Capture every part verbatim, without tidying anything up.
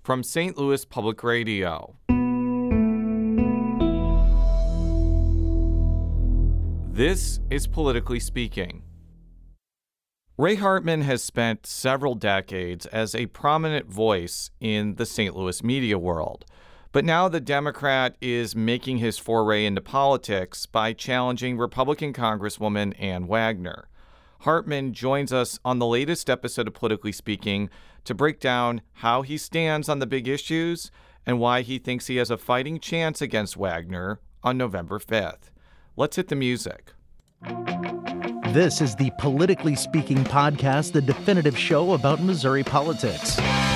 from Saint Louis Public Radio. This is Politically Speaking. Ray Hartman has spent several decades as a prominent voice in the Saint Louis media world. But now the Democrat is making his foray into politics by challenging Republican Congresswoman Ann Wagner. Hartman joins us on the latest episode of Politically Speaking to break down how he stands on the big issues and why he thinks he has a fighting chance against Wagner on November fifth. Let's hit the music. This is the Politically Speaking podcast, the definitive show about Missouri politics.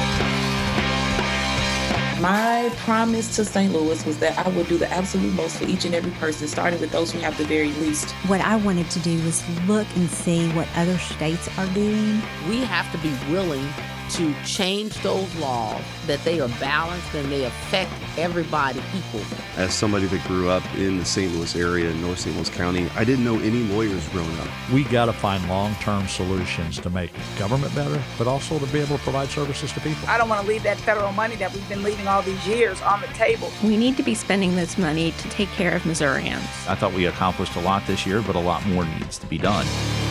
My promise to Saint Louis was that I would do the absolute most for each and every person, starting with those who have the very least. What I wanted to do was look and see what other states are doing. We have to be willing to change those laws, that they are balanced and they affect everybody equally. As somebody that grew up in the Saint Louis area, North Saint Louis County, I didn't know any lawyers growing up. We got to find long-term solutions to make government better, but also to be able to provide services to people. I don't want to leave that federal money that we've been leaving all these years on the table. We need to be spending this money to take care of Missourians. I thought we accomplished a lot this year, but a lot more needs to be done.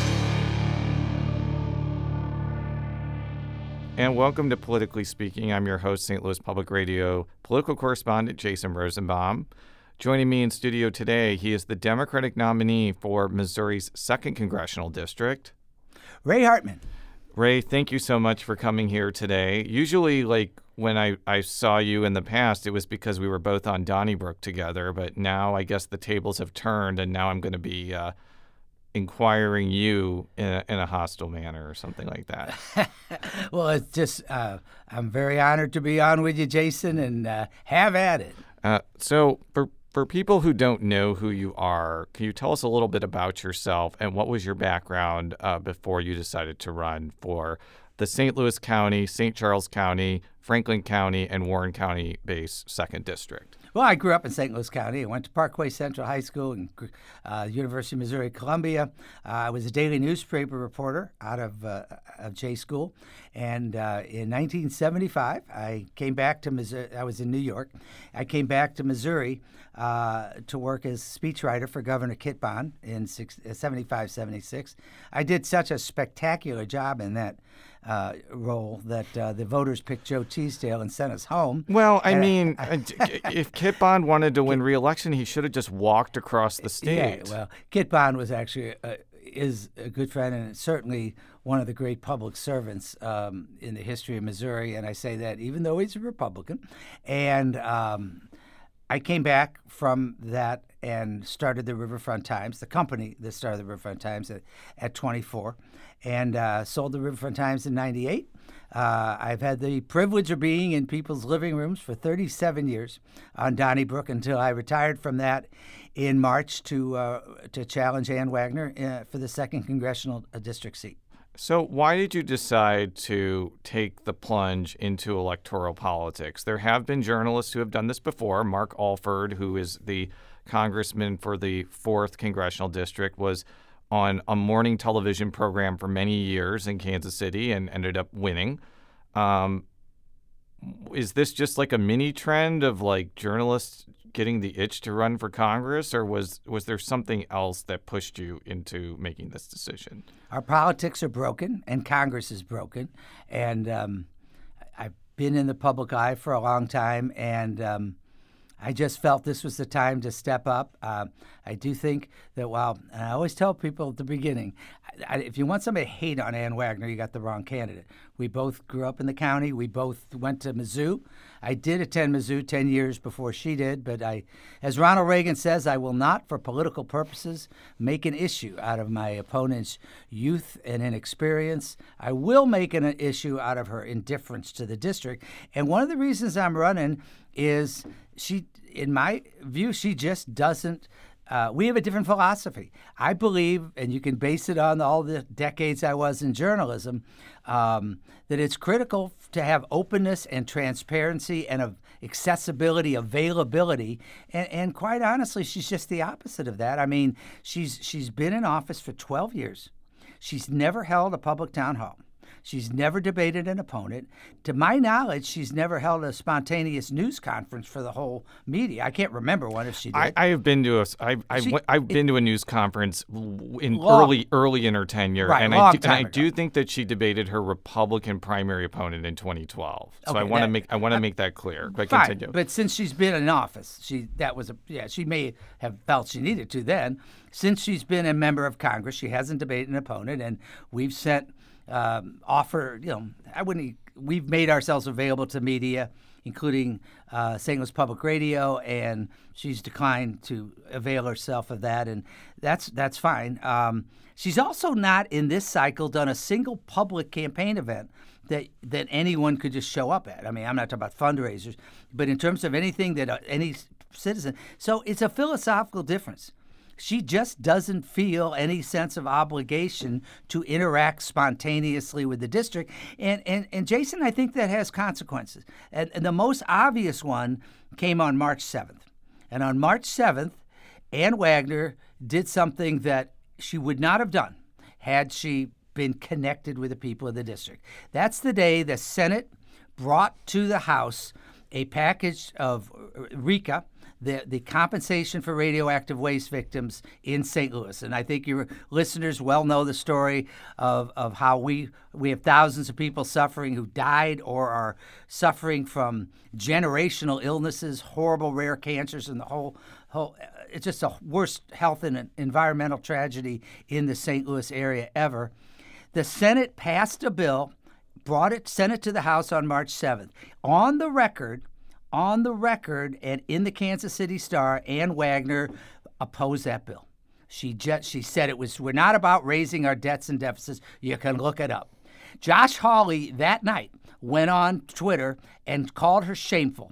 And welcome to Politically Speaking. I'm your host, Saint Louis Public Radio political correspondent Jason Rosenbaum. Joining me in studio today, he is the Democratic nominee for Missouri's second Congressional District, Ray Hartman. Ray, thank you so much for coming here today. Usually, like, when I, I saw you in the past, it was because we were both on Donnybrook together, but now I guess the tables have turned, and now I'm going to be uh, inquiring you in a, in a hostile manner or something like that. Well, it's just, uh, I'm very honored to be on with you, Jason, and uh, have at it. Uh, so for, for people who don't know who you are, can you tell us a little bit about yourself and what was your background uh, before you decided to run for the Saint Louis County, Saint Charles County, Franklin County, and Warren County-based second District? Well, I grew up in Saint Louis County. I went to Parkway Central High School and uh, University of Missouri Columbia. Uh, I was a daily newspaper reporter out of uh, of J School. And uh, in nineteen seventy-five, I came back to Missouri. I was in New York. I came back to Missouri uh, to work as speechwriter for Governor Kit Bond in seventy-five seventy-six. I did such a spectacular job in that Uh, role that uh, the voters picked Joe Teasdale and sent us home. Well, I and mean, I, if Kit Bond wanted to win re-election, he should have just walked across the state. Yeah, well, Kit Bond was actually uh, is a good friend and certainly one of the great public servants um, in the history of Missouri, and I say that even though he's a Republican. And um, I came back from that and started the Riverfront Times, the company that started the Riverfront Times at, at twenty-four, and uh, sold the Riverfront Times in ninety-eight. Uh, I've had the privilege of being in people's living rooms for thirty-seven years on Donnybrook until I retired from that in March to uh, to challenge Ann Wagner uh, for the second Congressional District seat. So why did you decide to take the plunge into electoral politics? There have been journalists who have done this before. Mark Alford, who is the congressman for the fourth Congressional District, was on a morning television program for many years in Kansas City and ended up winning. Um, is this just like a mini trend of like journalists getting the itch to run for Congress, or was was there something else that pushed you into making this decision? Our politics are broken, and Congress is broken, and um, I've been in the public eye for a long time, and um, I just felt this was the time to step up. Uh, I do think that while, and I always tell people at the beginning, I, if you want somebody to hate on Ann Wagner, you got the wrong candidate. We both grew up in the county. We both went to Mizzou. I did attend Mizzou ten years before she did, but I, as Ronald Reagan says, I will not, for political purposes, make an issue out of my opponent's youth and inexperience. I will make an issue out of her indifference to the district. And one of the reasons I'm running is she, in my view, she just doesn't Uh, we have a different philosophy. I believe, and you can base it on all the decades I was in journalism, um, that it's critical to have openness and transparency and of accessibility, availability, and, and quite honestly, she's just the opposite of that. I mean, she's she's been in office for twelve years. She's never held a public town hall. She's never debated an opponent. To my knowledge, she's never held a spontaneous news conference for the whole media. I can't remember one if she did. I, I have been to a I I She- went- I've been it- to a news conference in Long- early early in her tenure, Right, and long I do, and time I ago. do think that she debated her Republican primary opponent in twenty twelve. So I Okay, want to that- make I want to make that clear. But Fine, continue. but since she's been in office, she that was a yeah. She may have felt she needed to then. Since she's been a member of Congress, she hasn't debated an opponent, and we've sent um, offer. You know, I wouldn't. e, We've made ourselves available to media, including uh, Saint Louis Public Radio, and she's declined to avail herself of that, and that's that's fine. Um, she's also not in this cycle done a single public campaign event that that anyone could just show up at. I mean, I'm not talking about fundraisers, but in terms of anything that uh, any citizen. So it's a philosophical difference. She just doesn't feel any sense of obligation to interact spontaneously with the district. And, and, and Jason, I think that has consequences. And, and the most obvious one came on March seventh. And on March seventh, Ann Wagner did something that she would not have done had she been connected with the people of the district. That's the day the Senate brought to the House a package of RECA, the, the compensation for radioactive waste victims in Saint Louis. And I think your listeners well know the story of, of how we, we have thousands of people suffering who died or are suffering from generational illnesses, horrible rare cancers, and the whole, whole it's just the worst health and environmental tragedy in the Saint Louis area ever. The Senate passed a bill, brought it, sent it to the House on March seventh. On the record, on the record, and in the Kansas City Star, Ann Wagner opposed that bill. She just she said it was we're not about raising our debts and deficits. You can look it up. Josh Hawley that night went on Twitter and called her shameful.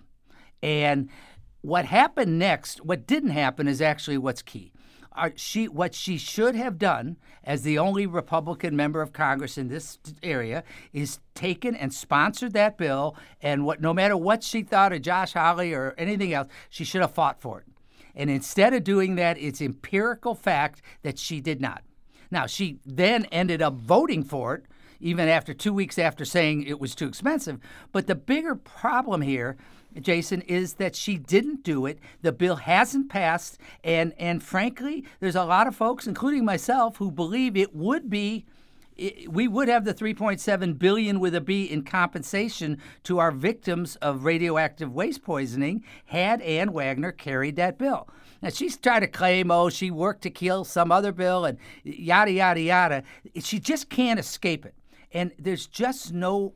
And what happened next, what didn't happen, is actually what's key. Uh, she, what she should have done as the only Republican member of Congress in this area is taken and sponsored that bill, and what no matter what she thought of Josh Hawley or anything else, she should have fought for it. And instead of doing that, it's empirical fact that she did not. Now, she then ended up voting for it, even after two weeks after saying it was too expensive. But the bigger problem here, Jason, is that she didn't do it. The bill hasn't passed. And, and frankly, there's a lot of folks, including myself, who believe it would be, it, we would have the three point seven billion dollars with a B in compensation to our victims of radioactive waste poisoning had Ann Wagner carried that bill. Now, she's trying to claim, oh, she worked to kill some other bill and yada, yada, yada. She just can't escape it. And there's just no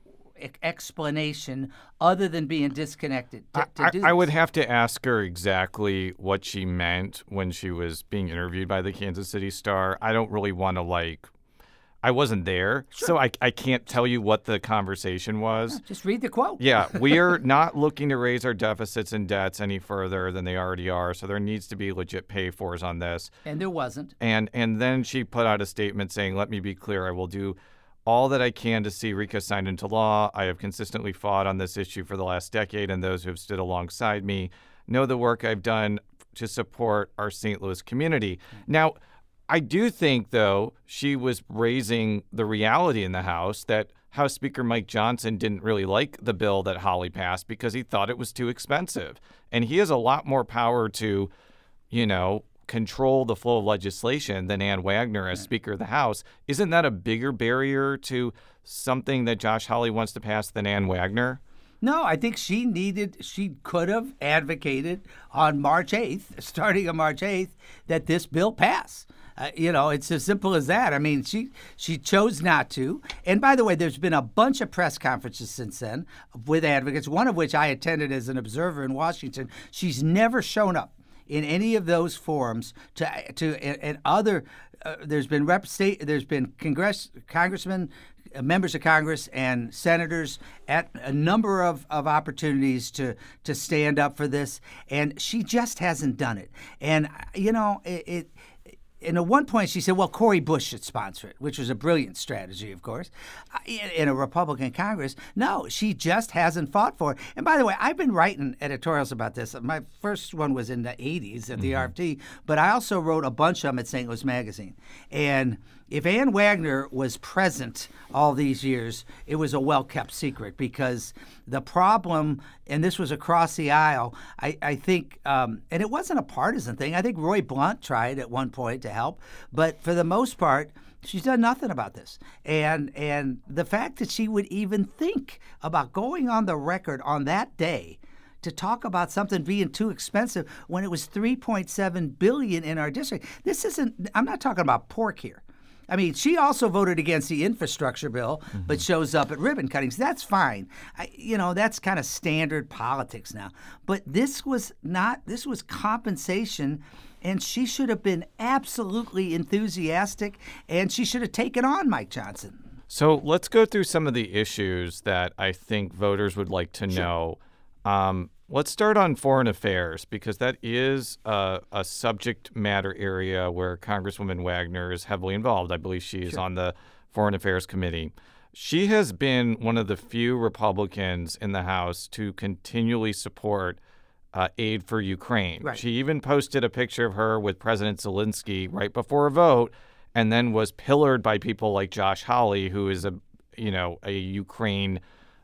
explanation other than being disconnected to, to I, do I would this. have to ask her exactly what she meant when she was being interviewed by the Kansas City Star. I don't really want to, like, I wasn't there, Sure. so I, I can't tell you what the conversation was. Yeah, just read the quote. Yeah, we're not looking to raise our deficits and debts any further than they already are, so there needs to be legit pay-fors on this. And there wasn't. And and then she put out a statement saying, let me be clear, I will do all that I can to see RECA signed into law. I have consistently fought on this issue for the last decade, and those who have stood alongside me know the work I've done to support our Saint Louis community. Now, I do think, though, she was raising the reality in the House that House Speaker Mike Johnson didn't really like the bill that Hawley passed because he thought it was too expensive. And he has a lot more power to, you know, control the flow of legislation than Ann Wagner as Speaker of the House. Isn't that a bigger barrier to something that Josh Hawley wants to pass than Ann Wagner? No, I think she needed, she could have advocated on March eighth, starting on March eighth, that this bill pass. Uh, you know, it's as simple as that. I mean, she she chose not to. And by the way, there's been a bunch of press conferences since then with advocates, one of which I attended as an observer in Washington. She's never shown up in any of those forums to to and, and other. Uh, there's been rep state. There's been Congress congressmen, uh, members of Congress, and senators at a number of, of opportunities to to stand up for this, and she just hasn't done it. And you know it. it And at one point, she said, well, Cori Bush should sponsor it, which was a brilliant strategy, of course, in, in a Republican Congress. No, she just hasn't fought for it. And by the way, I've been writing editorials about this. My first one was in the eighties at the mm-hmm. R F T, but I also wrote a bunch of them at Saint Louis Magazine. And if Ann Wagner was present all these years, it was a well-kept secret because the problem, and this was across the aisle, I, I think, um, and it wasn't a partisan thing. I think Roy Blunt tried at one point to help, but for the most part, she's done nothing about this. And and the fact that she would even think about going on the record on that day to talk about something being too expensive when it was three point seven billion dollars in our district. This isn't, I'm not talking about pork here. I mean, she also voted against the infrastructure bill, mm-hmm. but shows up at ribbon cuttings. That's fine. I, you know, that's kind of standard politics now. But this was not, this was compensation, and she should have been absolutely enthusiastic, and she should have taken on Mike Johnson. So let's go through some of the issues that I think voters would like to Sure. know. Um, let's start on foreign affairs, because that is a, a subject matter area where Congresswoman Wagner is heavily involved. I believe she is Sure. on the Foreign Affairs Committee. She has been one of the few Republicans in the House to continually support uh, aid for Ukraine. Right. She even posted a picture of her with President Zelensky right before a vote, and then was pillared by people like Josh Hawley, who is a, you know, a Ukraine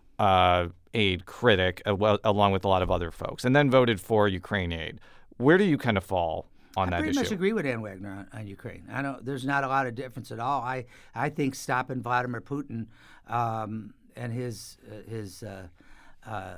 uh, aid critic, uh, well, along with a lot of other folks, and then voted for Ukraine aid. Where do you kind of fall on I that pretty issue? much agree with Ann Wagner on, on Ukraine. I don't. There's not a lot of difference at all. I I think stopping Vladimir Putin um, and his uh, his uh, uh,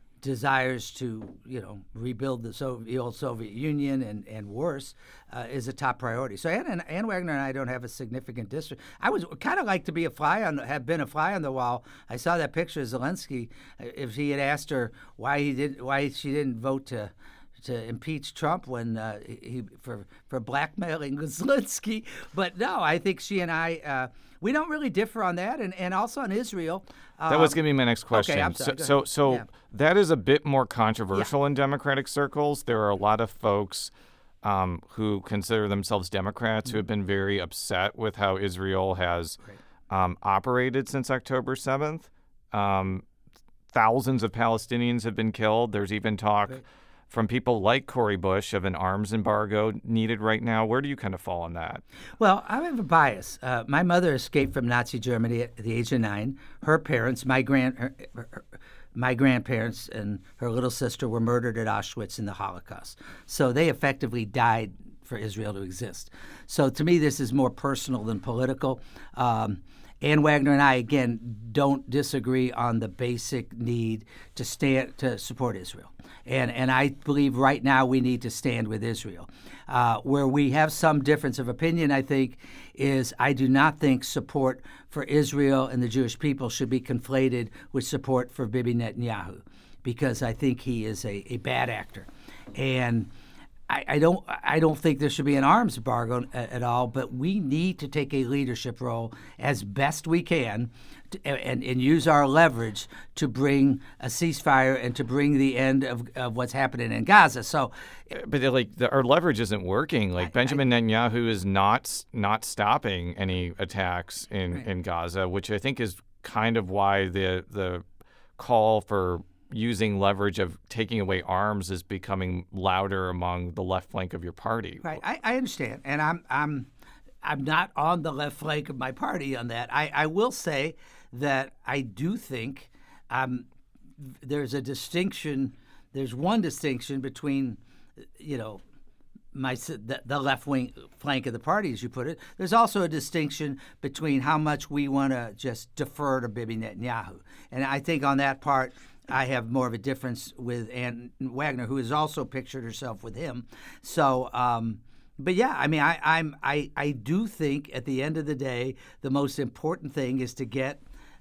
desires to you know rebuild the, Soviet, the old Soviet Union and and worse uh, is a top priority. So Ann, and Ann Wagner and I don't have a significant district. I was kind of like to be a fly on the, have been a fly on the wall. I saw that picture of Zelensky. If he had asked her why he did why she didn't vote to. to impeach Trump when uh, he for for blackmailing Zelensky. But no, I think she and I, uh, we don't really differ on that, and, and also on Israel. Um, That was going to be my next question. Okay, I'm sorry. So, so, so Yeah. that is a bit more controversial Yeah. in Democratic circles. There are a lot of folks um, who consider themselves Democrats Mm-hmm. who have been very upset with how Israel has um, operated since October seventh. Um, thousands of Palestinians have been killed. There's even talk Right. from people like Cori Bush of an arms embargo needed right now. Where do you kind of fall on that? Well, I have a bias. Uh, my mother escaped from Nazi Germany at the age of nine. Her parents, my grand, her, her, my grandparents, and her little sister were murdered at Auschwitz in the Holocaust. So they effectively died for Israel to exist. So to me, this is more personal than political. Um, Ann Wagner and I, again, don't disagree on the basic need to stand to support Israel. And and I believe right now we need to stand with Israel. Uh, where we have some difference of opinion, I think, is I do not think support for Israel and the Jewish people should be conflated with support for Bibi Netanyahu, because I think he is a, a bad actor. And I, I don't I don't think there should be an arms embargo at, at all, but we need to take a leadership role as best we can to, and, and use our leverage to bring a ceasefire and to bring the end of, of what's happening in Gaza. So, But like the, our leverage isn't working. Like I- Benjamin Netanyahu is not not stopping any attacks in, Right. in Gaza, which I think is kind of why the the call for using leverage of taking away arms is becoming louder among the left flank of your party. right, I, I understand, and I'm I'm I'm not on the left flank of my party on that. I, I will say that I do think um, there's a distinction. There's one distinction between, you know, my the, the left wing flank of the party, as you put it. There's also a distinction between how much we want to just defer to Bibi Netanyahu, and I think on that part, I have more of a difference with Ann Wagner, who has also pictured herself with him. So, um, but yeah, I mean, I, I'm I I do think at the end of the day, the most important thing is to get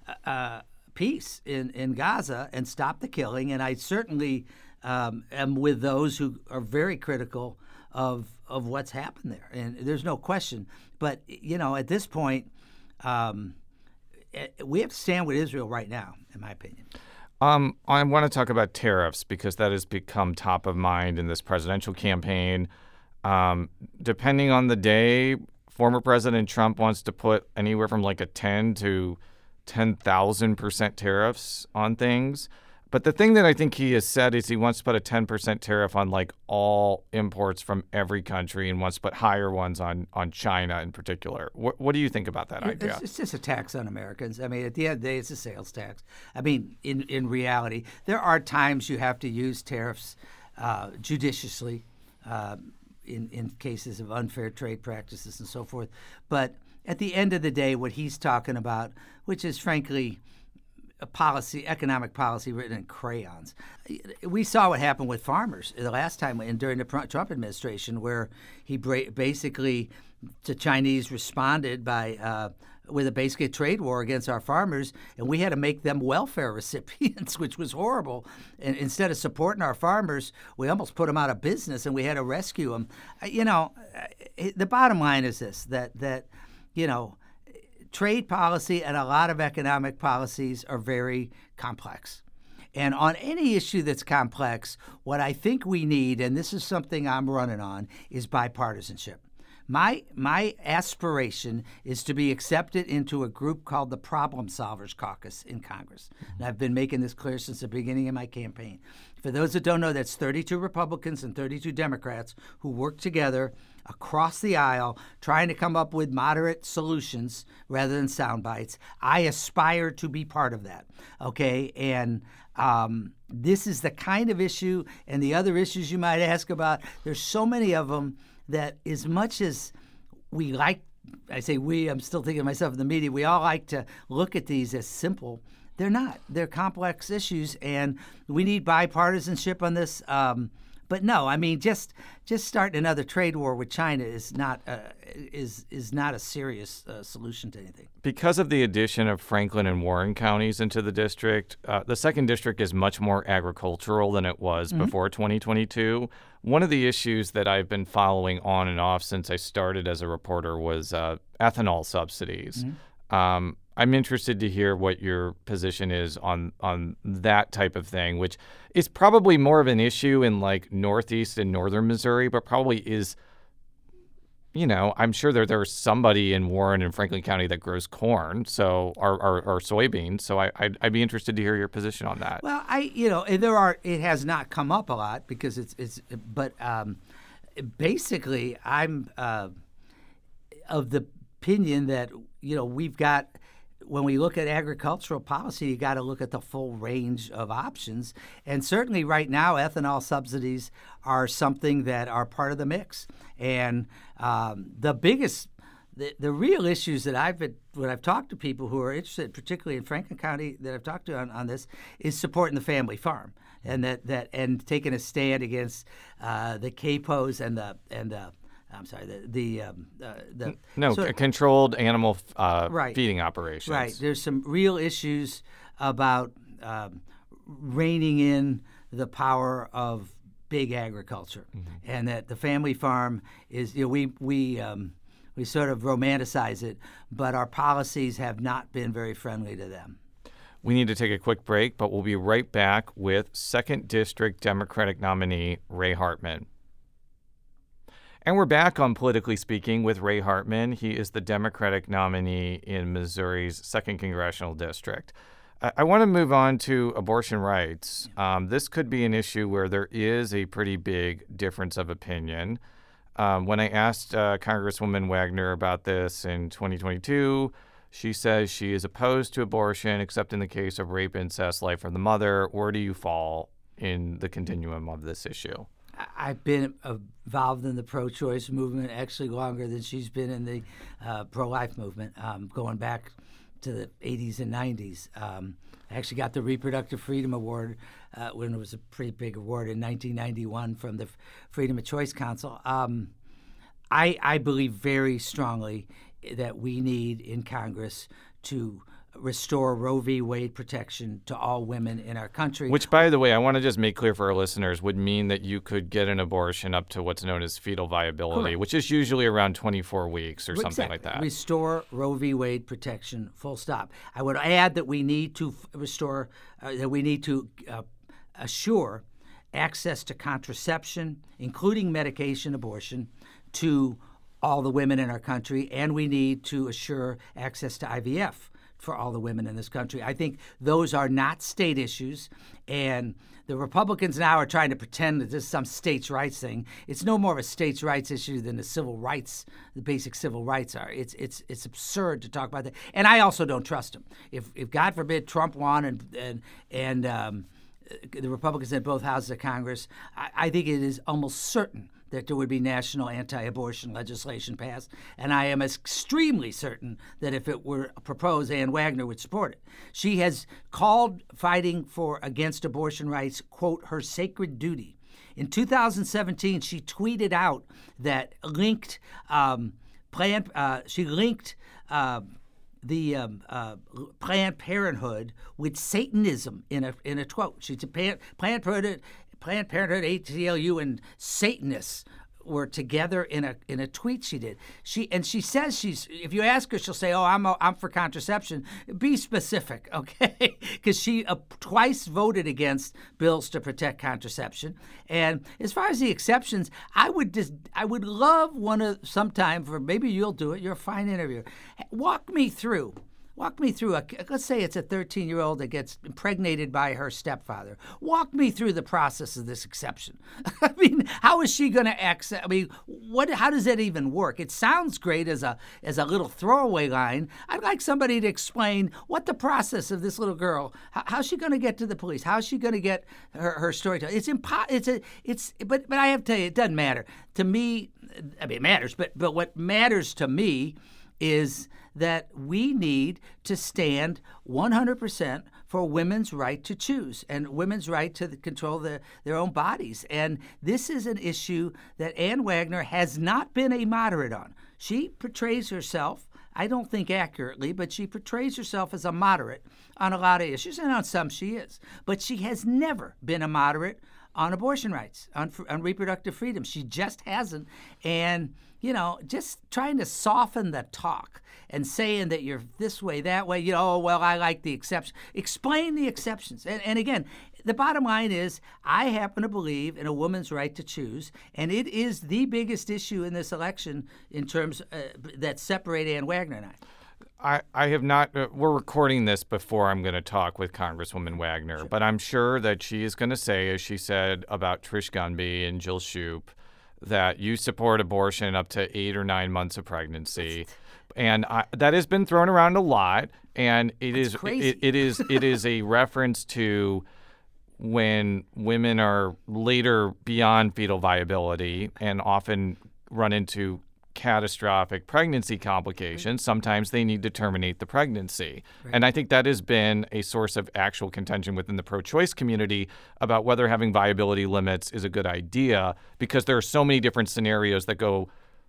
uh, peace in, in Gaza and stop the killing. And I certainly um, am with those who are very critical of of what's happened there. And there's no question. But you know, at this point, um, we have to stand with Israel right now, in my opinion. Um, I want to talk about tariffs because that has become top of mind in this presidential campaign. Um, depending on the day, former President Trump wants to put anywhere from like a ten to ten thousand percent tariffs on things. But the thing that I think he has said is he wants to put a ten percent tariff on like all imports from every country and wants to put higher ones on, on China in particular. What, what do you think about that idea? It's, it's just a tax on Americans. I mean, at the end of the day, it's a sales tax. I mean, in, in reality, there are times you have to use tariffs uh, judiciously uh, in, in cases of unfair trade practices and so forth. But at the end of the day, what he's talking about, which is frankly a policy, economic policy written in crayons. We saw what happened with farmers the last time and during the Trump administration, where he bra- basically, the Chinese responded by uh, with a basically a trade war against our farmers, and we had to make them welfare recipients, which was horrible. And instead of supporting our farmers, we almost put them out of business, and we had to rescue them. You know, the bottom line is this: that that you know. Trade policy and a lot of economic policies are very complex. And on any issue that's complex, what I think we need, and this is something I'm running on, is bipartisanship. My my aspiration is to be accepted into a group called the Problem Solvers Caucus in Congress. And I've been making this clear since the beginning of my campaign. For those that don't know, that's thirty-two Republicans and thirty-two Democrats who work together across the aisle trying to come up with moderate solutions rather than sound bites. I aspire to be part of that, okay? And um, this is the kind of issue, and the other issues you might ask about, there's so many of them that as much as we like, I say we, I'm still thinking of myself in the media, we all like to look at these as simple. They're not. They're complex issues, and we need bipartisanship on this. Um, but no, I mean, just just starting another trade war with China is not uh, is is not a serious uh, solution to anything. Because of the addition of Franklin and Warren counties into the district, uh, the second district is much more agricultural than it was mm-hmm. before twenty twenty-two. One of the issues that I've been following on and off since I started as a reporter was uh, ethanol subsidies. Mm-hmm. Um, I'm interested to hear what your position is on on that type of thing, which is probably more of an issue in like northeast and northern Missouri, but probably is, you know, I'm sure there there's somebody in Warren and Franklin County that grows corn, so or, or, or soybeans. So I I'd, I'd be interested to hear your position on that. Well, I you know there are it has not come up a lot because it's it's but um, basically I'm uh, of the opinion that you know we've got. When we look at agricultural policy, you got to look at the full range of options. And certainly right now, ethanol subsidies are something that are part of the mix. And um, the biggest, the, the real issues that I've been, when I've talked to people who are interested, particularly in Franklin County that I've talked to on, on this, is supporting the family farm and that, that and taking a stand against uh, the C A P Os and the and the I'm sorry, the the, um, uh, the no sort of, controlled animal uh, right, feeding operations. Right. There's some real issues about um, reining in the power of big agriculture, mm-hmm. and that the family farm is. You know, we we um, we sort of romanticize it, but our policies have not been very friendly to them. We need to take a quick break, but we'll be right back with second District Democratic nominee Ray Hartman. And we're back on Politically Speaking with Ray Hartman. He is the Democratic nominee in Missouri's second Congressional District. I, I want to move on to abortion rights. Um, this could be an issue where there is a pretty big difference of opinion. Um, when I asked uh, Congresswoman Wagner about this in twenty twenty-two, she says she is opposed to abortion except in the case of rape, incest, life of the mother. Where do you fall in the continuum of this issue? I've been involved in the pro-choice movement actually longer than she's been in the uh, pro-life movement, um, going back to the eighties and nineties. Um, I actually got the Reproductive Freedom Award uh, when it was a pretty big award in nineteen ninety-one from the Freedom of Choice Council. Um, I, I believe very strongly that we need in Congress to restore Roe v. Wade protection to all women in our country. Which, by the way, I want to just make clear for our listeners, would mean that you could get an abortion up to what's known as fetal viability, Correct. Which is usually around twenty-four weeks or exactly. something like that. Restore Roe v. Wade protection, full stop. I would add that we need to f- restore, uh, that we need to uh, assure access to contraception, including medication abortion, to all the women in our country, and we need to assure access to I V F for all the women in this country. I think those are not state issues, and the Republicans now are trying to pretend that this is some states' rights thing. It's no more of a states' rights issue than the civil rights, the basic civil rights are. It's it's it's absurd to talk about that. And I also don't trust them. If if God forbid Trump won and and and um, the Republicans in both houses of Congress, I, I think it is almost certain that there would be national anti-abortion legislation passed, and I am extremely certain that if it were proposed, Ann Wagner would support it. She has called fighting for against abortion rights, quote, her sacred duty. In two thousand seventeen, she tweeted out that linked um, Planned, uh, she linked uh, the um, uh, Planned Parenthood with Satanism in a in a quote. She said Planned Parenthood. Planned Parenthood, A T L U, and Satanists were together in a in a tweet she did. She and she says she's. If you ask her, she'll say, "Oh, I'm a, I'm for contraception." Be specific, okay? Because she uh, twice voted against bills to protect contraception. And as far as the exceptions, I would just I would love one of sometime for maybe you'll do it. You're a fine interviewer. Walk me through. Walk me through, a, let's say it's a thirteen-year-old that gets impregnated by her stepfather. Walk me through the process of this exception. I mean, how is she going to accept? I mean, what? How does that even work? It sounds great as a as a little throwaway line. I'd like somebody to explain what the process of this little girl. How, how's she going to get to the police? How's she going to get her, her story told? It's impo- It's a. It's. But but I have to tell you, it doesn't matter to me. I mean, it matters. But but what matters to me is that we need to stand one hundred percent for women's right to choose and women's right to control the, their own bodies. And this is an issue that Ann Wagner has not been a moderate on. She portrays herself, I don't think accurately, but she portrays herself as a moderate on a lot of issues, and on some she is. But she has never been a moderate on abortion rights, on, on reproductive freedom. She just hasn't. And, you know, just trying to soften the talk and saying that you're this way, that way, you know, oh, well, I like the exception. Explain the exceptions. And, and again, the bottom line is I happen to believe in a woman's right to choose, and it is the biggest issue in this election in terms uh, that separate Ann Wagner and I. I, I have not, uh, we're recording this before I'm going to talk with Congresswoman Wagner, sure. But I'm sure that she is going to say, as she said about Trish Gunby and Jill Shoup, that you support abortion up to eight or nine months of pregnancy. And I, that has been thrown around a lot, and it That's is crazy. It, it is it is a reference to when women are later beyond fetal viability and often run into catastrophic pregnancy complications. Sometimes they need to terminate the pregnancy. Right. And I think that has been a source of actual contention within the pro-choice community about whether having viability limits is a good idea, because there are so many different scenarios that go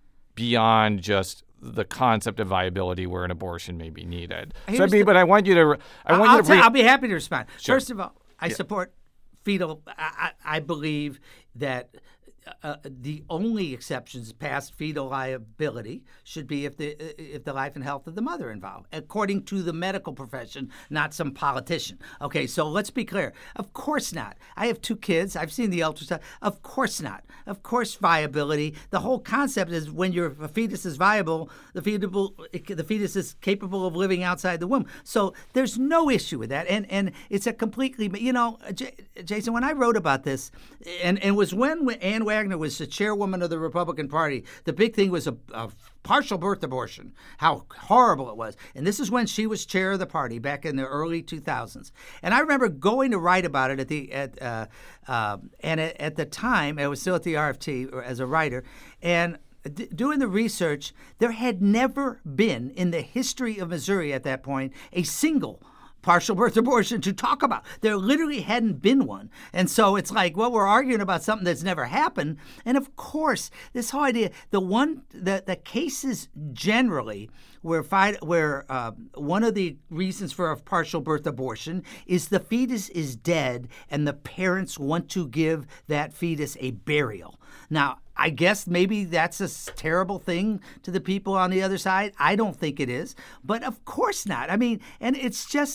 beyond just the concept of viability where an abortion may be needed. So, I mean, the, but I want you to I want I'll, you to re- I'll be happy to respond. Sure. First of all, I yeah. support fetal. I, I believe that Uh, the only exceptions past fetal liability should be if the if the life and health of the mother involved, according to the medical profession, not some politician. Okay, so let's be clear. Of course not. I have two kids. I've seen the ultrasound. Of course not. Of course, viability. The whole concept is when your fetus is viable, the fetal the fetus is capable of living outside the womb. So there's no issue with that. And and it's a completely, you know, J- Jason, when I wrote about this, and, and it was when Ann Wagner was the chairwoman of the Republican Party, the big thing was a, a partial birth abortion, how horrible it was. And this is when she was chair of the party back in the early two thousands. And I remember going to write about it at the at uh, uh, and at, at the time, I was still at the R F T as a writer, and D- doing the research, there had never been in the history of Missouri at that point a single partial birth abortion to talk about. There literally hadn't been one. And so it's like, well, we're arguing about something that's never happened. And of course, this whole idea, the one, the, the cases generally where fi- where uh, one of the reasons for a partial birth abortion is the fetus is dead and the parents want to give that fetus a burial. Now, I guess maybe that's a terrible thing to the people on the other side. I don't think it is. But of course not. I mean, and it's just,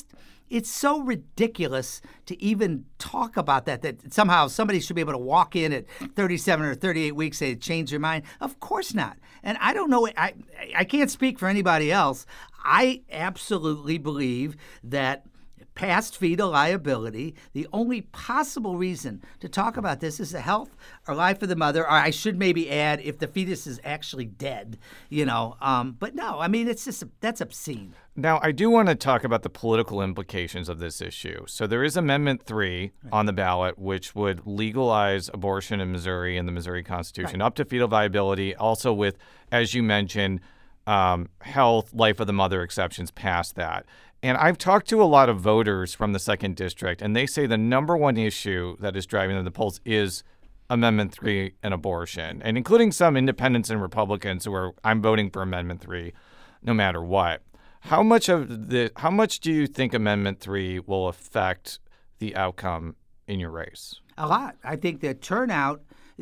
it's so ridiculous to even talk about that, that somehow somebody should be able to walk in at thirty-seven or thirty-eight weeks and change their mind. Of course not. And I don't know, I, I can't speak for anybody else. I absolutely believe that past fetal liability, the only possible reason to talk about this is the health or life of the mother, or I should maybe add if the fetus is actually dead, you know. Um, but no, I mean, it's just, that's obscene. Now, I do want to talk about the political implications of this issue. So there is Amendment three right. on the ballot, which would legalize abortion in Missouri and the Missouri Constitution, right. up to fetal viability, also with, as you mentioned, um, health, life of the mother exceptions past that. And I've talked to a lot of voters from the second district, and they say the number one issue that is driving them to the polls is Amendment three and abortion, and including some independents and Republicans who are, I'm voting for Amendment three no matter what. How much of the, how much do you think Amendment three will affect the outcome in your race? A lot. I think the turnout,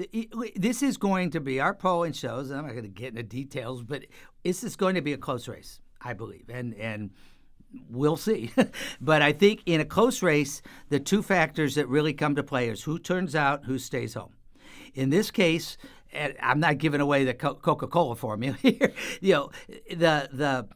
this is going to be, our polling shows, and I'm not going to get into details, but this is going to be a close race, I believe. And, and, We'll see. But I think in a close race, the two factors that really come to play is who turns out, who stays home. In this case, and I'm not giving away the Coca-Cola formula here. You know, the the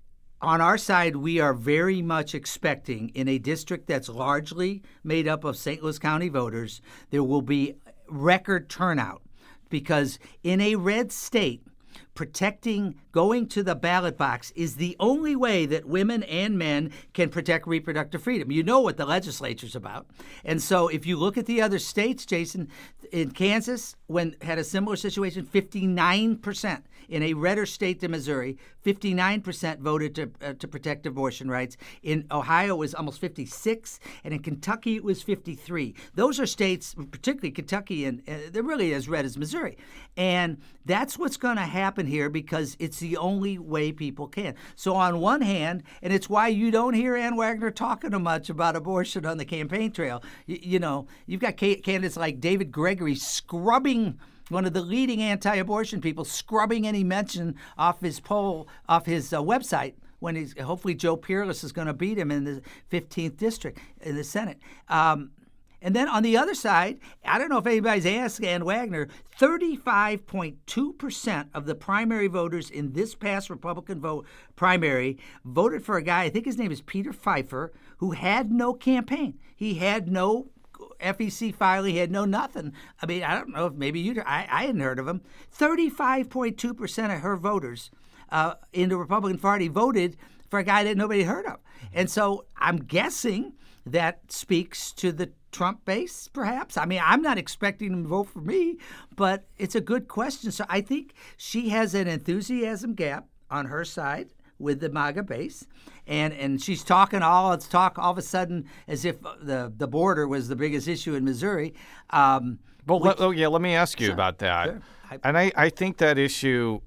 on our side, we are very much expecting in a district that's largely made up of Saint Louis County voters, there will be record turnout because in a red state, protecting going to the ballot box is the only way that women and men can protect reproductive freedom. You know what the legislature's about. And so if you look at the other states, Jason, in Kansas, when had a similar situation, fifty-nine percent in a redder state than Missouri, fifty-nine percent voted to uh, to protect abortion rights. In Ohio, it was almost fifty-six, and in Kentucky, it was fifty-three. Those are states, particularly Kentucky, and uh, they're really as red as Missouri. And that's what's going to happen here because it's the only way people can. So on one hand, and it's why you don't hear Ann Wagner talking too much about abortion on the campaign trail. You, you know, you've got ca- candidates like David Gregory scrubbing, one of the leading anti-abortion people, scrubbing any mention off his poll, off his uh, website when he's, hopefully Joe Peerless is going to beat him in the fifteenth district in the Senate. Um, And then on the other side, I don't know if anybody's asked Ann Wagner, thirty-five point two percent of the primary voters in this past Republican vote primary voted for a guy, I think his name is Peter Pfeiffer, who had no campaign. He had no F E C filing, he had no nothing. I mean, I don't know if maybe you, I, I hadn't heard of him. thirty-five point two percent of her voters uh, in the Republican Party voted for a guy that nobody heard of. And so I'm guessing that speaks to the Trump base, perhaps. I mean, I'm not expecting them to vote for me, but it's a good question. So I think she has an enthusiasm gap on her side with the MAGA base, and and she's talking all it's talk all of a sudden as if the the border was the biggest issue in Missouri. Um, well, which, let, oh yeah, let me ask you sure, about that. Sure. I, and I, I think that issue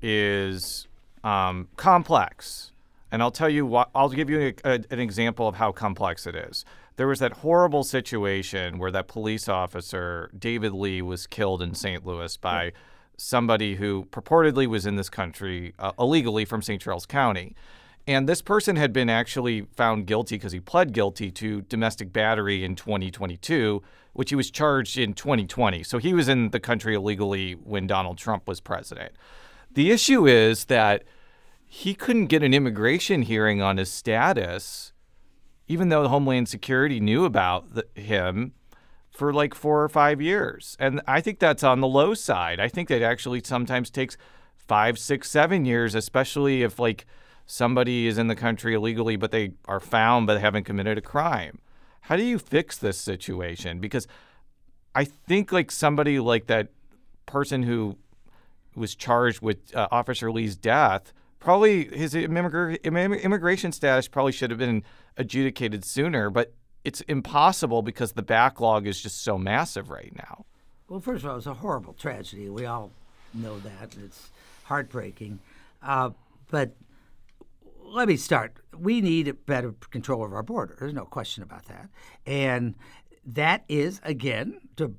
is um, complex, and I'll tell you what. I'll give you a, a, an example of how complex it is. There was that horrible situation where that police officer, David Lee, was killed in Saint Louis by yeah. somebody who purportedly was in this country uh, illegally from Saint Charles County. And this person had been actually found guilty because he pled guilty to domestic battery in twenty twenty-two, which he was charged in twenty twenty. So he was in the country illegally when Donald Trump was president. The issue is that he couldn't get an immigration hearing on his status, even though the Homeland Security knew about the, him for like four or five years. And I think that's on the low side. I think that actually sometimes takes five, six, seven years, especially if like somebody is in the country illegally, but they are found but haven't committed a crime. How do you fix this situation? Because I think like somebody like that person who was charged with uh, Officer Lee's death, probably his immig- immigration status probably should have been adjudicated sooner, but it's impossible because the backlog is just so massive right now. Well, first of all, it's a horrible tragedy. We all know that. It's heartbreaking. Uh, but let me start. We need better control of our border. There's no question about that. And that is, again, to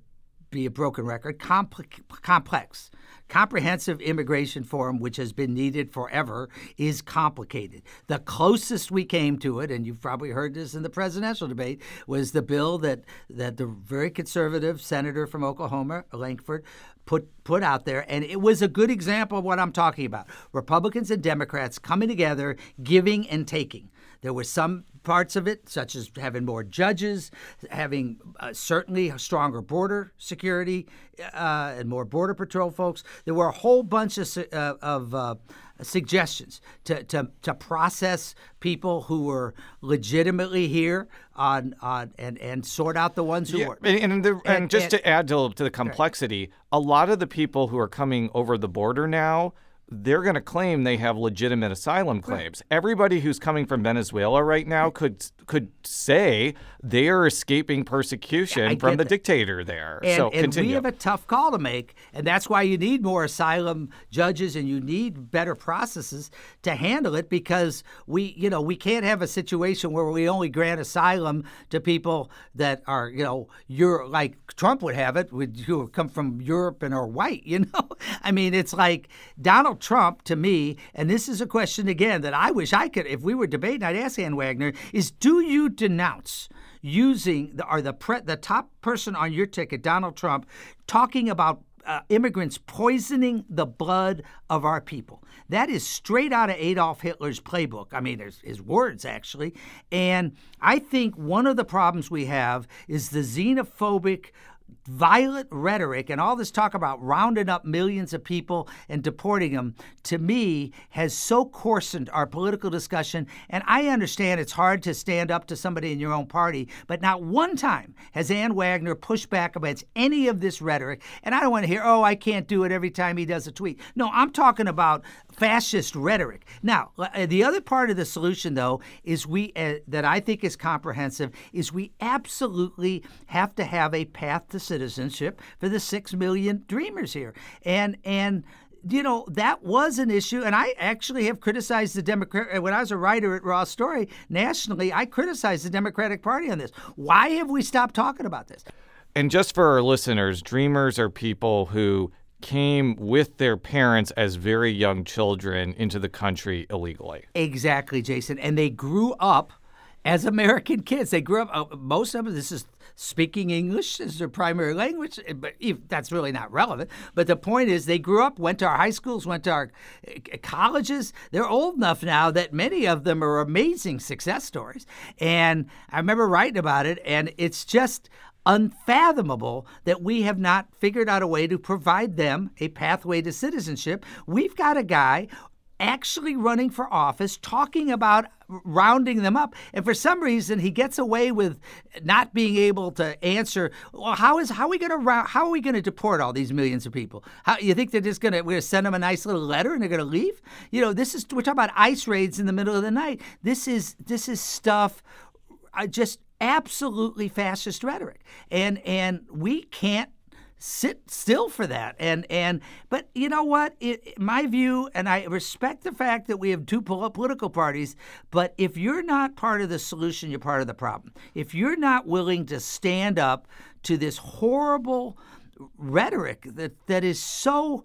be a broken record, compl- complex. Comprehensive immigration reform, which has been needed forever, is complicated. The closest we came to it, and you've probably heard this in the presidential debate, was the bill that, that the very conservative senator from Oklahoma, Lankford, put put out there, and it was a good example of what I'm talking about. Republicans and Democrats coming together, giving and taking. There were some parts of it, such as having more judges, having uh, certainly stronger border security uh, and more Border Patrol folks. There were a whole bunch of, uh, of uh, suggestions to, to to process people who were legitimately here on on and, and sort out the ones who yeah, weren't. And, and, the, and, and just and, to add to, to the complexity, right. a lot of the people who are coming over the border now, they're going to claim they have legitimate asylum claims. Right. Everybody who's coming from Venezuela right now could could say they are escaping persecution yeah, from the that. dictator there. And, so and continue. we have a tough call to make, and that's why you need more asylum judges and you need better processes to handle it, because we, you know, we can't have a situation where we only grant asylum to people that are, you know, you're like Trump would have it, would who come from Europe and are white. You know, I mean, it's like Donald Trump, to me, and this is a question, again, that I wish I could, if we were debating, I'd ask Ann Wagner, is do you denounce using, the, or the pre, the top person on your ticket, Donald Trump, talking about uh, immigrants poisoning the blood of our people? That is straight out of Adolf Hitler's playbook. I mean, his, his words, actually. And I think one of the problems we have is the xenophobic, violent rhetoric and all this talk about rounding up millions of people and deporting them, to me, has so coarsened our political discussion. And I understand it's hard to stand up to somebody in your own party, but not one time has Ann Wagner pushed back against any of this rhetoric. And I don't want to hear, oh, I can't do it every time he does a tweet. No, I'm talking about fascist rhetoric. Now, the other part of the solution, though, is we uh, that I think is comprehensive, is we absolutely have to have a path to citizenship for the six million dreamers here. And and you know, that was an issue, and I actually have criticized the Democrat. When I was a writer at Raw Story nationally, I criticized the Democratic Party on this. Why have we stopped talking about this? And just for our listeners, dreamers are people who came with their parents as very young children into the country illegally. Exactly, Jason. And they grew up as American kids. They grew up, uh, most of them, this is speaking English as their primary language, but that's really not relevant. But the point is, they grew up, went to our high schools, went to our colleges. They're old enough now that many of them are amazing success stories. And I remember writing about it, and it's just unfathomable that we have not figured out a way to provide them a pathway to citizenship. We've got a guy actually running for office talking about rounding them up, and for some reason he gets away with not being able to answer, well, how is how are we going to how are we going to deport all these millions of people? How you think they're just going to we're going to send them a nice little letter and they're going to leave? You know, this is we're talking about ICE raids in the middle of the night. This is this is stuff I just absolutely fascist rhetoric, and and we can't sit still for that. And and but you know what? It, my view, and I respect the fact that we have two political parties, but if you're not part of the solution, you're part of the problem. If you're not willing to stand up to this horrible rhetoric that that is so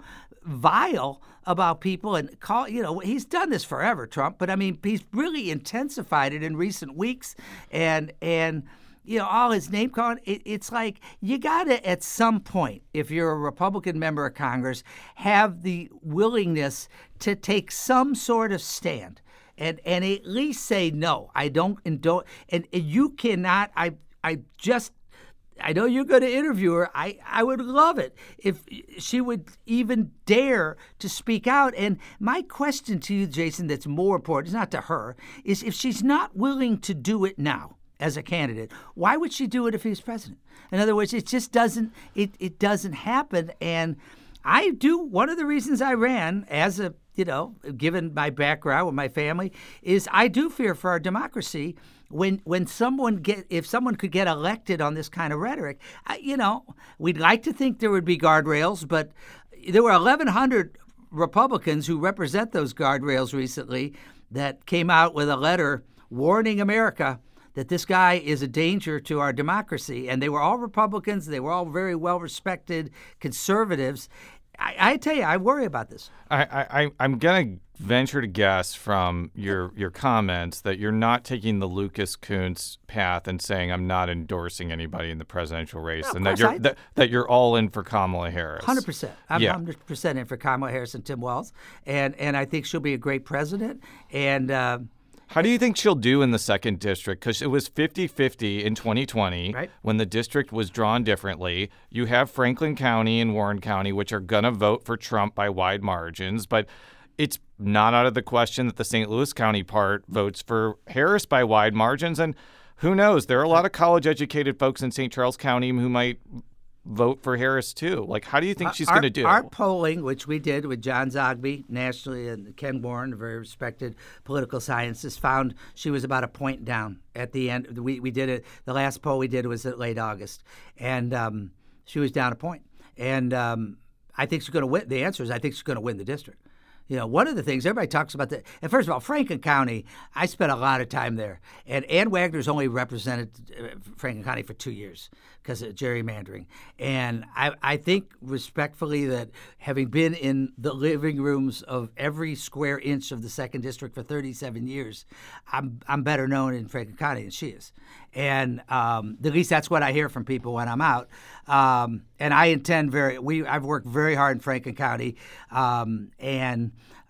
vile about people, and call, you know, he's done this forever, Trump, but I mean, he's really intensified it in recent weeks, and and you know, all his name calling, it, it's like you got to, at some point, if you're a Republican member of Congress, have the willingness to take some sort of stand and and at least say, no, I don't, and don't, and, and you cannot, I I just, I know you're going to interview her. I, I would love it if she would even dare to speak out. And my question to you, Jason, that's more important, it's not to her, is if she's not willing to do it now as a candidate, why would she do it if he's president? In other words, it just doesn't, it, it doesn't happen. And I do, one of the reasons I ran as a, you know, given my background with my family, is I do fear for our democracy. When when someone get if someone could get elected on this kind of rhetoric, I, you know, we'd like to think there would be guardrails, but there were eleven hundred Republicans who represent those guardrails recently that came out with a letter warning America that this guy is a danger to our democracy. And they were all Republicans. They were all very well-respected conservatives. I, I tell you, I worry about this. I, I, I'm going to venture to guess from your your comments that you're not taking the Lucas Kunce path and saying I'm not endorsing anybody in the presidential race, No, and that course you're I- that, that you're all in for Kamala Harris. one hundred percent. I'm Yeah. one hundred percent in for Kamala Harris and Tim Walz. And, and I think she'll be a great president. And uh, How do you think she'll do in the second district? Because it was fifty-fifty in twenty twenty Right. when the district was drawn differently. You have Franklin County and Warren County, which are going to vote for Trump by wide margins. But it's not out of the question that the Saint Louis County part votes for Harris by wide margins. And who knows? There are a lot of college-educated folks in Saint Charles County who might vote for Harris, too. Like, how do you think she's our, going to do? Our polling, which we did with John Zogby nationally and Ken Warren, a very respected political scientist, found she was about a point down at the end. We, we did it. The last poll we did was at late August, and um, she was down a point. And um, I think she's going to win. The answer is I think she's going to win the district. You know, one of the things everybody talks about that, and first of all, Franklin County, I spent a lot of time there. And Ann Wagner's only represented uh, Franklin County for two years because of gerrymandering. And I, I think respectfully that having been in the living rooms of every square inch of the second district for thirty-seven years, I'm I'm better known in Franklin County than she is. And um, at least that's what I hear from people when I'm out. Um, and I intend very, we I've worked very hard in Franklin County, um, and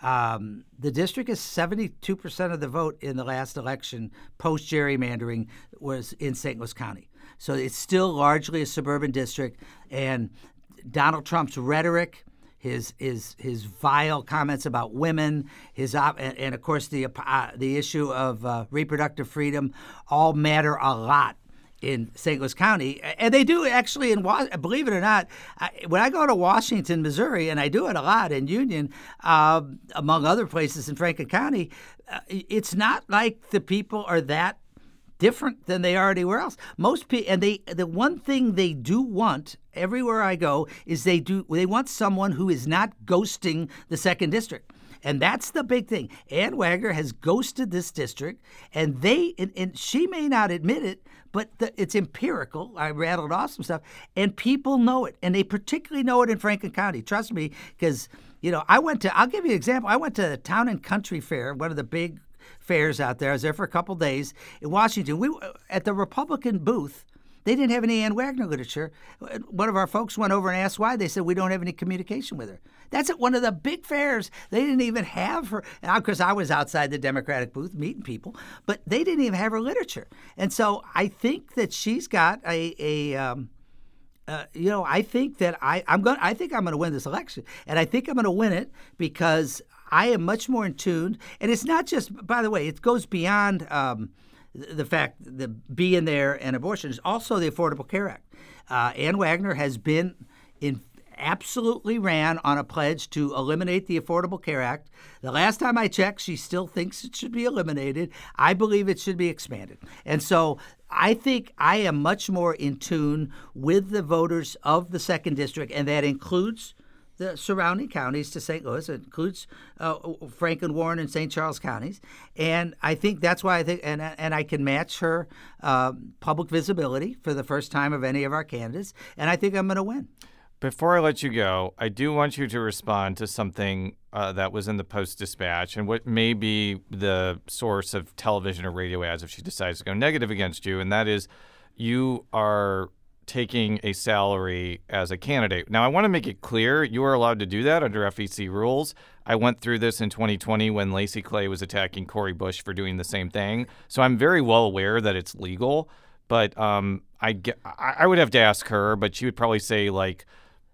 um, the district is seventy-two percent of the vote in the last election post gerrymandering was in Saint Louis County. So it's still largely a suburban district, and Donald Trump's rhetoric, his his his vile comments about women, his op- and, and of course the uh, the issue of uh, reproductive freedom, all matter a lot in Saint Louis County, and they do actually. In believe it or not, I, when I go to Washington, Missouri, and I do it a lot in Union, uh, among other places in Franklin County, uh, it's not like the people are that different than they are anywhere else. Most people, and they, the one thing they do want everywhere I go is they do they want someone who is not ghosting the second district. And that's the big thing. Ann Wagner has ghosted this district, and they and, and she may not admit it, but the, it's empirical. I rattled off some stuff, and people know it, and they particularly know it in Franklin County. Trust me, because you know I went to. I'll give you an example. I went to the Town and Country Fair, one of the big fairs out there. I was there for a couple days in Washington. We at the Republican booth. They didn't have any Ann Wagner literature. One of our folks went over and asked why. They said, we don't have any communication with her. That's at one of the big fairs. They didn't even have her. And of course, I was outside the Democratic booth meeting people, but they didn't even have her literature. And so I think that she's got a, a um, uh, you know, I think that I, I'm going. I think I'm going to win this election, and I think I'm going to win it because I am much more in tune. And it's not just, by the way, it goes beyond Um, the fact that being there and abortion is also the Affordable Care Act. Uh, Ann Wagner has been in absolutely ran on a pledge to eliminate the Affordable Care Act. The last time I checked, she still thinks it should be eliminated. I believe it should be expanded. And so I think I am much more in tune with the voters of the second district, and that includes the surrounding counties to Saint Louis. It includes uh, Franklin, Warren, and Saint Charles counties. And I think that's why I think, and, and I can match her uh, public visibility for the first time of any of our candidates. And I think I'm going to win. Before I let you go, I do want you to respond to something uh, that was in the Post-Dispatch and what may be the source of television or radio ads if she decides to go negative against you, and that is you are taking a salary as a candidate. Now, I want to make it clear you are allowed to do that under F E C rules. I went through this in twenty twenty when Lacey Clay was attacking Cori Bush for doing the same thing. So I'm very well aware that it's legal, but um, I, get, I would have to ask her, but she would probably say, like,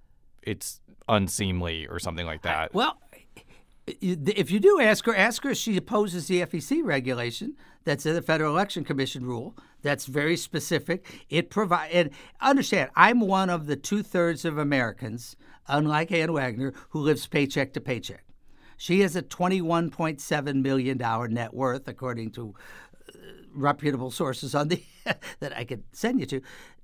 it's unseemly or something like that. Well, if you do ask her, ask her if she opposes the F E C regulation. That's in the Federal Election Commission rule. That's very specific. It provide and understand. I'm one of the two thirds of Americans, unlike Ann Wagner, who lives paycheck to paycheck. She has a twenty-one point seven million dollars net worth, according to uh, reputable sources on the that I could send you to.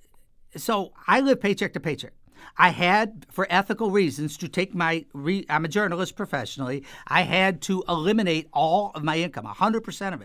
So I live paycheck to paycheck. I had, for ethical reasons, to take my, re, I'm a journalist professionally, I had to eliminate all of my income, one hundred percent of it.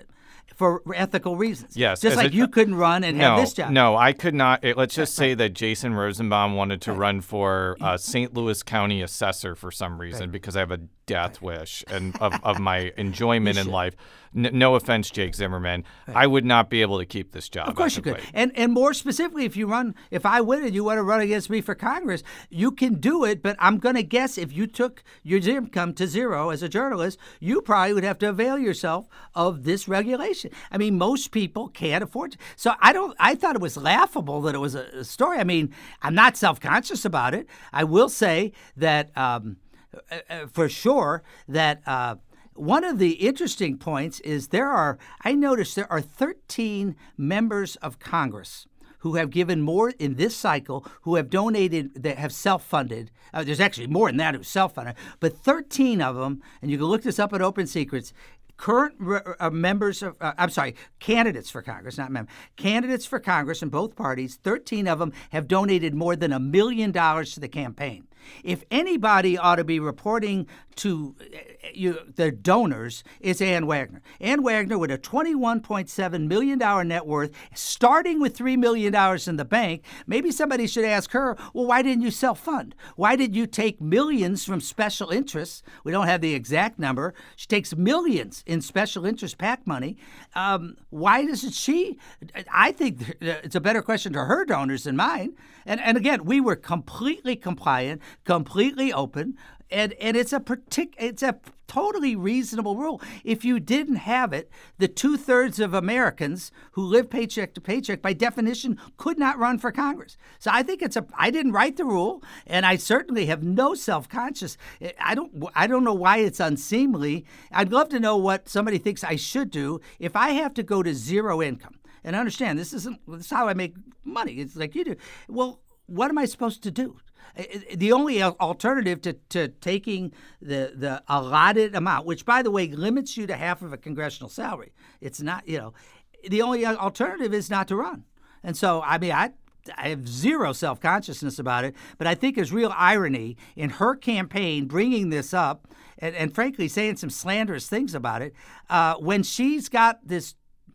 for ethical reasons. Yes. Just like a, you couldn't run and no, have this job. No, I could not. It, let's just say that Jason Rosenbaum wanted to right. run for uh, Saint Louis County assessor for some reason right. because I have a death right. wish and of, of my enjoyment in life. N- no offense, Jake Zimmerman. Right. I would not be able to keep this job. Of course you could. And and more specifically, if you run, if I win and you want to run against me for Congress, you can do it. But I'm going to guess if you took your income to zero as a journalist, you probably would have to avail yourself of this regulation. I mean, most people can't afford to. So I don't. I thought it was laughable that it was a, a story. I mean, I'm not self-conscious about it. I will say that um, uh, for sure that. Uh, One of the interesting points is there are, I noticed there are thirteen members of Congress who have given more in this cycle, who have donated, that have self-funded. Uh, there's actually more than that who self-funded, but thirteen of them, and you can look this up at Open Secrets, current uh, members of, uh, I'm sorry, candidates for Congress, not members, candidates for Congress in both parties, thirteen of them have donated more than a million dollars to the campaign. If anybody ought to be reporting to you, their donors, it's Ann Wagner. Ann Wagner with a twenty-one point seven million dollars net worth, starting with three million dollars in the bank. Maybe somebody should ask her, well, why didn't you self-fund? Why did you take millions from special interests? We don't have the exact number. She takes millions in special interest PAC money. Um, why doesn't she? I think it's a better question to her donors than mine. And, and again, we were completely compliant, completely open, and, and it's a partic- it's a totally reasonable rule. If you didn't have it, the two-thirds of Americans who live paycheck to paycheck, by definition, could not run for Congress. So I think it's a. I didn't write the rule, and I certainly have no self-conscious. I don't. I don't know why it's unseemly. I'd love to know what somebody thinks I should do if I have to go to zero income. And understand, this isn't this is how I make money. It's like you do. Well, what am I supposed to do? The only alternative to, to taking the, the allotted amount, which, by the way, limits you to half of a congressional salary. It's not, you know, the only alternative is not to run. And so, I mean, I I have zero self-consciousness about it, but I think there's real irony in her campaign bringing this up and, and frankly, saying some slanderous things about it uh, when she's got this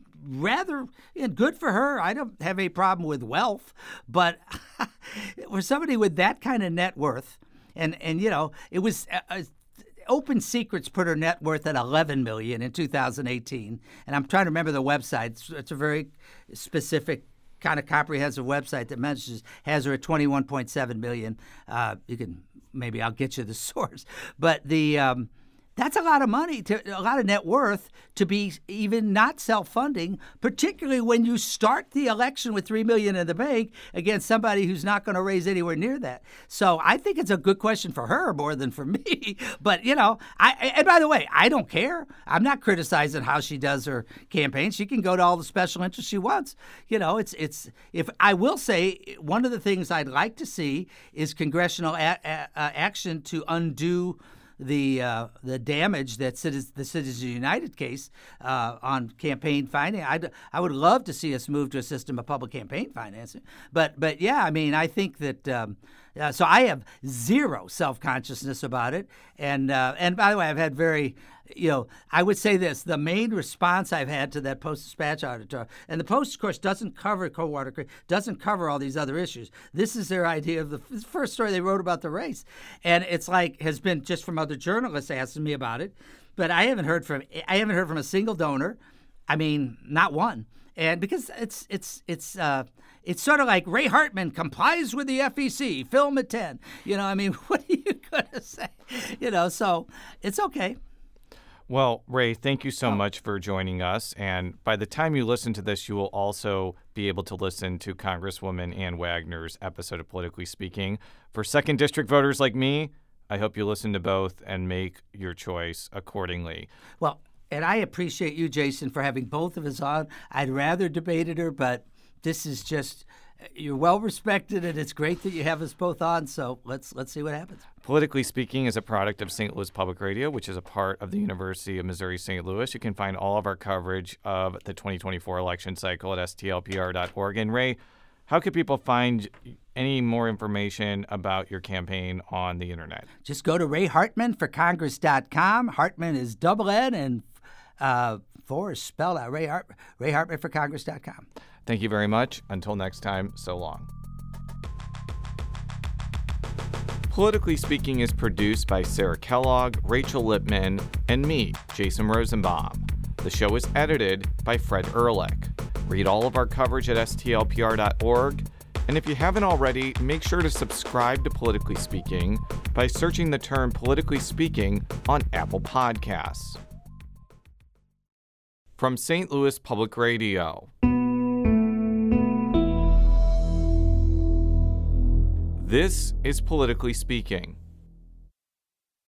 rather you know, good for her. I don't have a problem with wealth, but for somebody with that kind of net worth, and, and you know, it was uh, Open Secrets put her net worth at eleven million dollars in two thousand eighteen, and I'm trying to remember the website. It's, it's a very specific kind of comprehensive website that mentions has her at twenty-one point seven million dollars. Uh, you can maybe I'll get you the source, but the um, that's a lot of money, to a lot of net worth to be even not self-funding, particularly when you start the election with three million dollars in the bank against somebody who's not going to raise anywhere near that. So I think it's a good question for her more than for me. But, you know, I and by the way, I don't care. I'm not criticizing how she does her campaign. She can go to all the special interests she wants. You know, it's it's if I will say one of the things I'd like to see is congressional a- a- action to undo the uh, the damage that Citizens, the Citizens United case uh, on campaign financing. I'd, I would love to see us move to a system of public campaign financing. But but yeah, I mean, I think that um, uh, so I have zero self-consciousness about it. And uh, and by the way, I've had very, you know, I would say this, the main response I've had to that Post-Dispatch article, and the Post, of course, doesn't cover Coldwater Creek, doesn't cover all these other issues. This is their idea of the first story they wrote about the race. And it's like, has been just from other journalists asking me about it. But I haven't heard from, I haven't heard from a single donor. I mean, not one. And because it's, it's, it's, uh, it's sort of like Ray Hartman complies with the F E C, film at ten. You know, I mean, what are you going to say? You know, so it's okay. Well, Ray, thank you so much for joining us. And by the time you listen to this, you will also be able to listen to Congresswoman Ann Wagner's episode of Politically Speaking. For second District voters like me, I hope you listen to both and make your choice accordingly. Well, and I appreciate you, Jason, for having both of us on. I'd rather debated her, but this is just, you're well respected, and it's great that you have us both on. So let's let's see what happens. Politically Speaking is a product of Saint Louis Public Radio, which is a part of the University of Missouri Saint Louis. You can find all of our coverage of the twenty twenty-four election cycle at S T L P R dot org. And Ray, how could people find any more information about your campaign on the internet? Just go to ray hartman for congress dot com. Hartman is double N and Uh, four is spelled out. Ray Hart, Ray Hartman for Congress dot com. Thank you very much. Until next time, so long. Politically Speaking is produced by Sarah Kellogg, Rachel Lippman, and me, Jason Rosenbaum. The show is edited by Fred Ehrlich. Read all of our coverage at S T L P R dot org. And if you haven't already, make sure to subscribe to Politically Speaking by searching the term Politically Speaking on Apple Podcasts. From Saint Louis Public Radio. This is Politically Speaking.